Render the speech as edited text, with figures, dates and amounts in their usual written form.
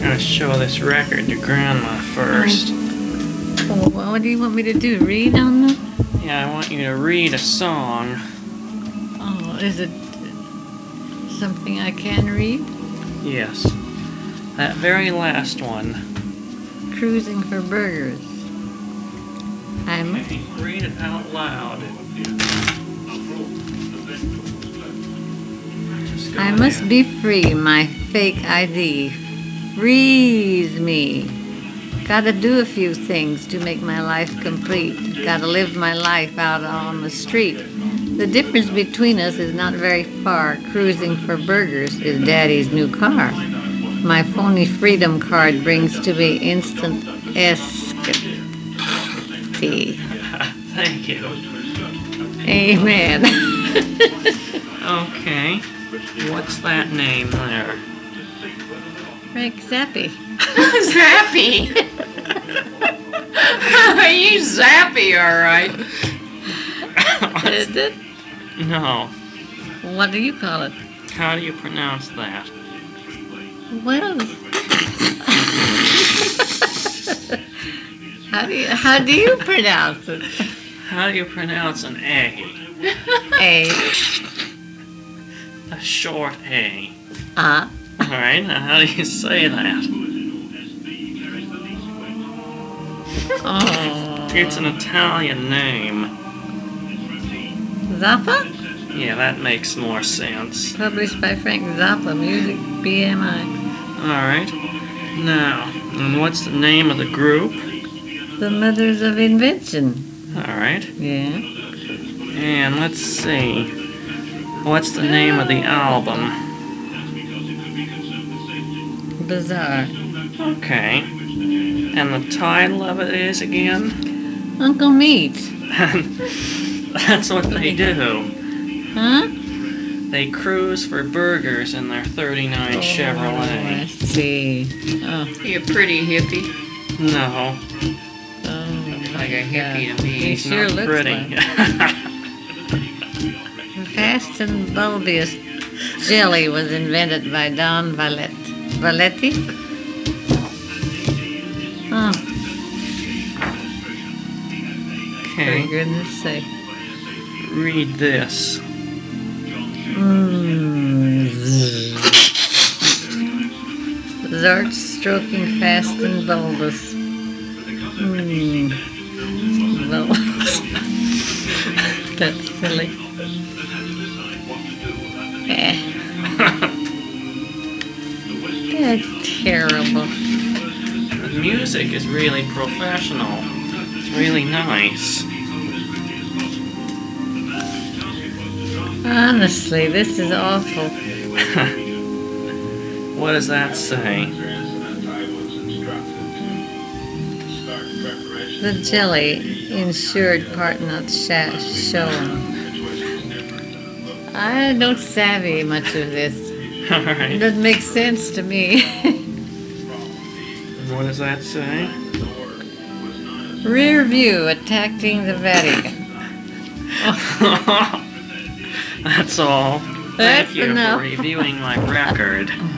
gonna show this record to Grandma first. Oh, well, what do you want me to do? Read on them? Yeah, I want you to read a song. Oh, is it something I can read? Yes. That very last one. Cruising for burgers. Okay, read it out loud. I must be free, my fake ID. Freeze me. Gotta do a few things to make my life complete. Gotta live my life out on the street. The difference between us is not very far. Cruising for burgers is Daddy's new car. My phony freedom card brings to me instant escapade. Thank you. Amen. Okay. What's that name there? Frank Zappi. Zappy! You Zappy, alright. Is it? No. What do you call it? How do you pronounce that? Well, how do you pronounce it? How do you pronounce an A? A. A short A. Uh. Alright, now how do you say that? Oh. It's an Italian name. Zappa? Yeah, that makes more sense. Published by Frank Zappa, Music, BMI. Alright. Now, and what's the name of the group? The Mothers of Invention. Alright. Yeah. And let's see. What's the name of the album? Bizarre. Okay. And the title of it is again? Uncle Meat. That's what they do. Huh? They cruise for burgers in their 39 I Chevrolet. see. Oh. You a pretty hippie. No, Oh. Like a hippie to me. He it's sure not looks pretty. like. Fast and bulbous jelly was invented by Don Valetti? Oh, for Okay, goodness sake. read this. Zort stroking fast and bulbous. Bulbous. That's silly. That's terrible. The music is really professional. It's really nice. Honestly, this is awful. What does that say? The jelly insured part not shown. I don't savvy much of this. It Alright. doesn't make sense to me. What does that say? Rear view attacking the Vatican. That's all. That's Thank you enough. for reviewing my record.